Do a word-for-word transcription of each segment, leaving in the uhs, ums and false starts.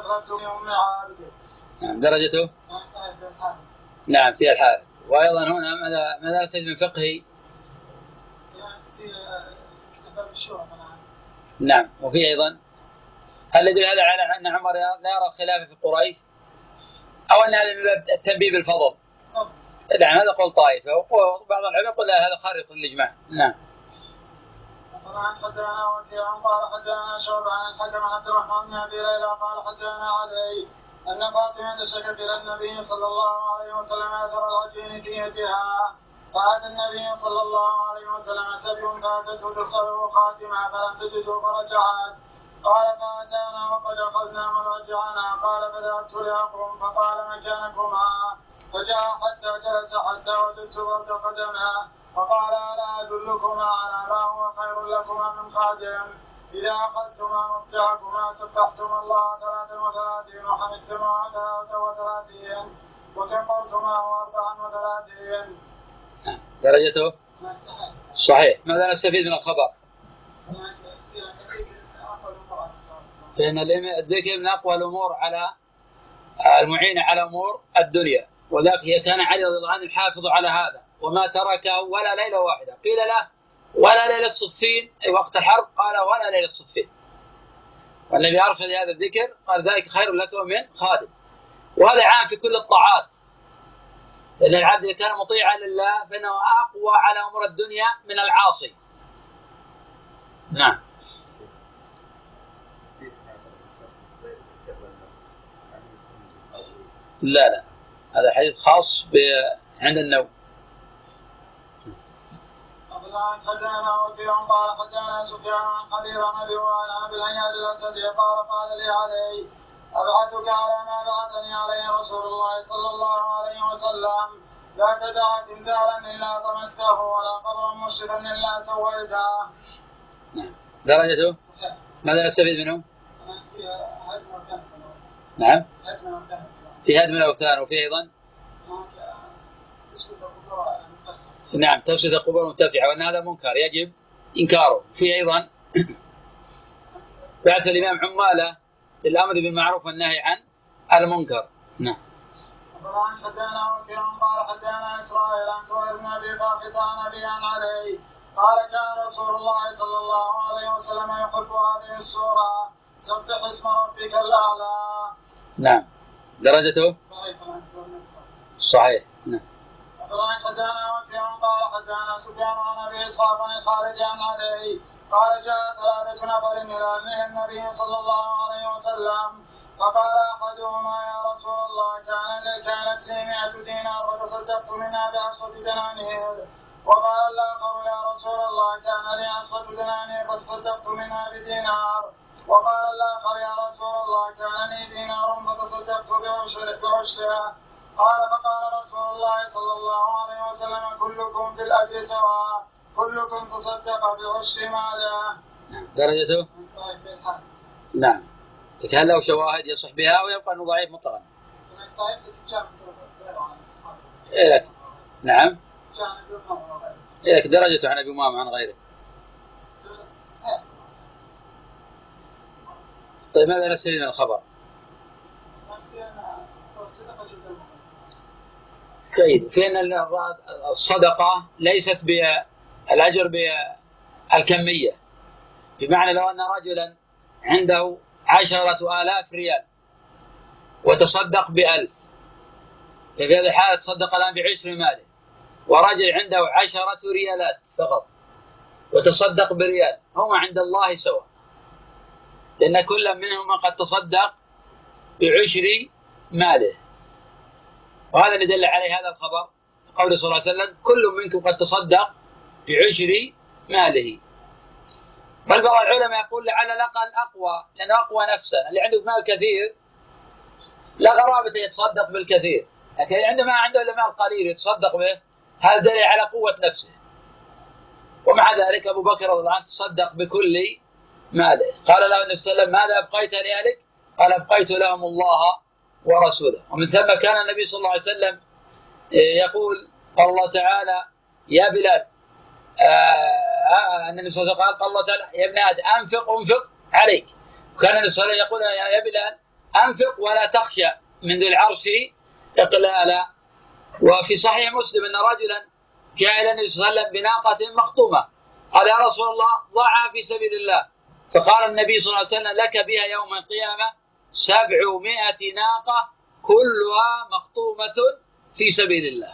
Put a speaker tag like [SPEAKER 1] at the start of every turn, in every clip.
[SPEAKER 1] فأخذت من أم عابد.
[SPEAKER 2] نعم درجته؟ نعم في الحال. وأيضا هنا ماذا ماذا تجد من فقهي؟ نعم. وفي أيضا هل يدل هذا على أن عمر لا يرى خلافه في قريش أو أن هذا من باب التنبيه بالفضل؟ نعم هذا قول طائفة، وبعض العلماء يقول هذا خارق للإجماع. نعم.
[SPEAKER 1] عن حدثنا وكيع قال حدثنا شعبة عن الحكم عبد الرحمن بن أبي ليلى قال حدثنا علي أن فاطمة شكت إلى النبي صلى الله عليه وسلم أثر العجين في يدها، فأتى النبي صلى الله عليه وسلم سبي فأتته تصله خاتمة فلم تجده فرجعت. قال فأتانا وقد أخذنا مرجعنا. قال فذهبت لأقوم فقال مكانكما، فجاء حتى جلس حتى وجدت برد قدمه فقال ألا أدلكما على ما هو خير لكما من خادم؟ إذا أخذتما مفتاحكما سبحتما الله ثلاثا وثلاثين وحمدتما ثلاثا وثلاثين وكبرتما أربعا وثلاثين.
[SPEAKER 2] درجته؟ صحيح. ماذا نستفيد من الخبر؟ فإن الذكر من أقوى الأمور على المعينة على أمور الدنيا، وذاك هي كان علي رضي الله عنه يحافظ على هذا وما تركه ولا ليلة واحدة. قيل له ولا ليلة صفين أي وقت الحرب؟ قال ولا ليلة صفين. والنبي أرشد هذا الذكر قال ذلك خير لك من خادم. وهذا عام في كل الطاعات، لأن العبد إذا كان مطيعا لله فإنه أقوى على أمور الدنيا من العاصي. نعم. لا لا هذا حديث خاص عند النوم.
[SPEAKER 1] عن حدثنا وكيع قال حدثنا سفيان عن حبيب عن ابي وائل عن ابي الهياج الاسدي قال قال لي علي ابعثك على ما بعثني عليه رسول الله صلى الله عليه وسلم، لا تدع تمثالا الا طمسته ولا قبرا مشرفا الا سويته.
[SPEAKER 2] درجته؟ ماذا نستفيد منه؟ نعم في هدم الاوثان. وفي ايضا نعم تفسد القبور المرتفعة، وأن هذا منكر يجب إنكاره. في أيضا بعث الإمام عمالة للأمر بالمعروف والنهي عن المنكر. نعم.
[SPEAKER 1] طبعا حدثنا وكيع قال حدثنا إسرائيل عن سهيل بن أبي فاقد عن أبي عن علي قال كان رسول الله صلى الله عليه وسلم يحب هذه السورة سبح اسم ربك الأعلى.
[SPEAKER 2] نعم. درجته؟ صحيح. نعم.
[SPEAKER 1] طبعا حدثنا وكيع قال حدثنا سفيان عن ابي اسحاق عن الخارج عن علي قال جاء ثلاثة نفر الى النبي صلى الله عليه وسلم فقال احدهما يا رسول الله كان لي كانت لي مئة دينار وتصدقت منها بعشرة دنانير. وقال الاخر يا رسول الله كان لي عشرة دنانير وتصدقت منها بدينار. وقال الاخر يا رسول الله كان لي دينار فتصدقت بعشرها. قال فقال رسول الله صلى الله عليه وسلم كلكم في الأجر سواء كلكم تصدق بعشر ماله.
[SPEAKER 2] درجته؟ نعم. هل له شواهد يصح بها ويبقى أنه ضعيف مطلقا؟ إيه لك. نعم. إيه لك درجته عن أبي أمامة عن غيره. طيب ماذا نستفيد من الخبر؟ جيد. في أن الصدقة ليست بالأجر بالكمية، بمعنى لو أن رجلا عنده عشرة آلاف ريال وتصدق بألف، ففي هذه الحالة تصدق الآن بعشر ماله. ورجل عنده عشرة ريالات فقط وتصدق بريال، هما عند الله سواء، لأن كل منهما قد تصدق بعشر ماله. وهذا اللي دل عليه هذا الخبر قوله صلى الله عليه وسلم كل منكم قد تصدق بعشر ماله. بل بعض العلماء يقول لعل الأقل أقوى، لأنه أقوى نفسا. اللي عنده مال كثير لا غرابة يتصدق بالكثير، لكن اللي عنده ما عنده إلا مال قليل يتصدق به، هذا دليل على قوة نفسه. ومع ذلك أبو بكر رضي الله عنه تصدق بكل ماله. قال له النبي صلى الله عليه وسلم ماذا أبقيت لأهلك؟ قال أبقيت لهم الله ورسوله. ومن ثم كان النبي صلى الله عليه وسلم يقول قال الله تعالى يا بلال آه النبي صلى الله عليه وسلم قال الله تعالى يا ابن آدم أنفق أنفق عليك. وكان النبي صلى الله عليه وسلم يقول يا بلال أنفق ولا تخشى من ذي العرش إقلالا. وفي صحيح مسلم أن رجلا جاء إلى النبي صلى الله عليه وسلم بناقة مخطومة، قال: يا رسول الله ضعها في سبيل الله. فقال النبي صلى الله عليه وسلم: لك بها يوم القيامة سبعمائة ناقة كلها مخطومة في سبيل الله.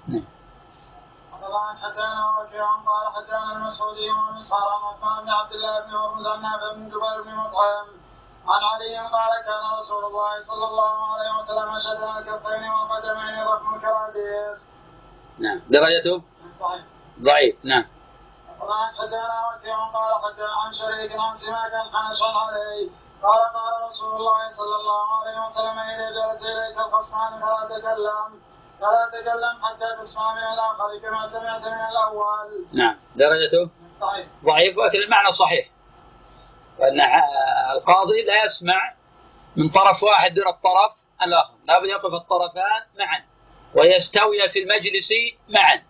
[SPEAKER 1] طبعا حدثنا وكيع قال حدثنا المسعودي ومسعر عن عثمان بن عبد الله بن هرمز عن نافع بن جبير بن مطعم عن علي قال: كان رسول الله صلى الله عليه وسلم اشد الكفين والقدمين ضخم الكراديس.
[SPEAKER 2] نعم. درجته ضعيف. ضعيف. نعم.
[SPEAKER 1] طبعا حدثنا وكيع قال حدثنا عن شريك عن سماك حنش عليه قال: قال رسول الله صلى الله عليه وسلم: اذا جلس اليك الخصمان فلا تكلم فلا تكلم حتى تسمع من الآخر كما سمعت من الأول.
[SPEAKER 2] نعم. درجته
[SPEAKER 1] ضعيف.
[SPEAKER 2] ضعيف، ولكن المعنى صحيح، وأن القاضي لا يسمع من طرف واحد دون الطرف الآخر، لابد يقف الطرفان معا ويستوي في المجلس معا،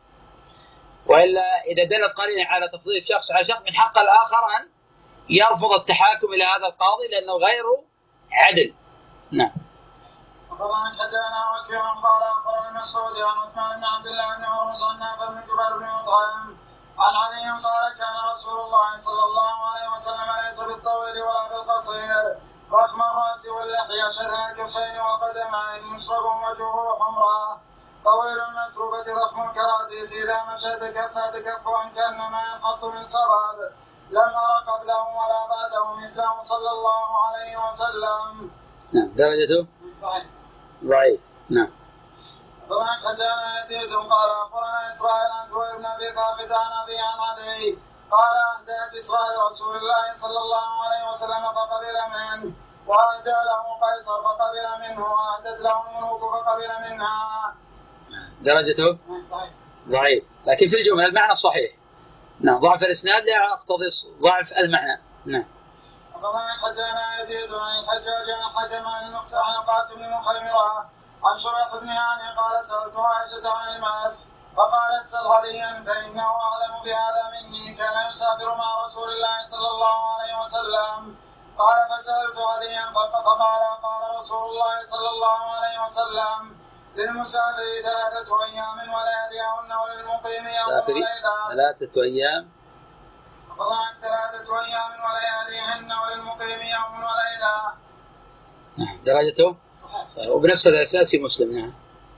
[SPEAKER 2] وإلا إذا دلت قرينة على تفضيل شخص على شخص من حق الآخر أن يرفض التحاكم إلى هذا القاضي لأنه غير عدل. نعم.
[SPEAKER 1] طبعا حدثنا وكيع قال اخبرنا المسعودي عن عثمان بن عبد الله بن هرمز عن نافع بن جبير بن مطعم عن علي قال: كان رسول الله صلى الله عليه وسلم ليس بالطويل ولا بالقصير، ضخم الراس واللحيه شديد الكفين والقدمين، مشرب وجهه حمراء، طويل المسروبه ضخم الكراديس، اذا مشى تكفى تكفوا كانما ينحط من سراب، لم ارى قبله ولا بعده مثله صلى الله عليه وسلم.
[SPEAKER 2] نعم. درجته ضعيف. نعم.
[SPEAKER 1] طبعا حدثنا يزيد قال اخبرنا اسرائيل عن زهير بن ابي ثابت عن ابي عن علي قال: اهديت اسرائيل رسول الله صلى الله عليه وسلم فقبل منه، واهدى له قيصر فقبل منه، واهدت له الملوك فقبل منها.
[SPEAKER 2] درجته ضعيف، لكن في الجمله المعنى صحيح. نعم. ضعف الاسناد لا يقتضي ضعف المعنى. نعم.
[SPEAKER 1] طبعا حدثنا يزيد عن الحجاج عن حكم عن المقسى عن القاسم بن مخيمره عن شريح بن هاني قال: سألت عائشة عن الماس فقالت: سل عليا فإنه أعلم بهذا مني، كان يسافر مع رسول الله صلى الله عليه وسلم. قال: فسألت عليا فقال: قال رسول الله صلى الله عليه وسلم: للمسافر ثلاثة أيام ولياليهن وللمقيم يوم وليلة.
[SPEAKER 2] ثلاثة أيام
[SPEAKER 1] طبعا ثلاثة أيام ولياليهن وللمقيم يوم وليلة.
[SPEAKER 2] نعم. درجته صحيح، وبنفس الأساس مسلم. نعم.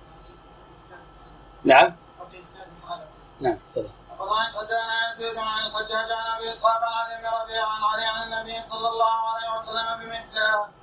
[SPEAKER 2] نعم. نعم.
[SPEAKER 1] طبعا حدثنا يزيد عن الحجاج عن أبي إسحاق عن أبي ربيعة عن علي عن النبي صلى الله عليه وسلم بمثله.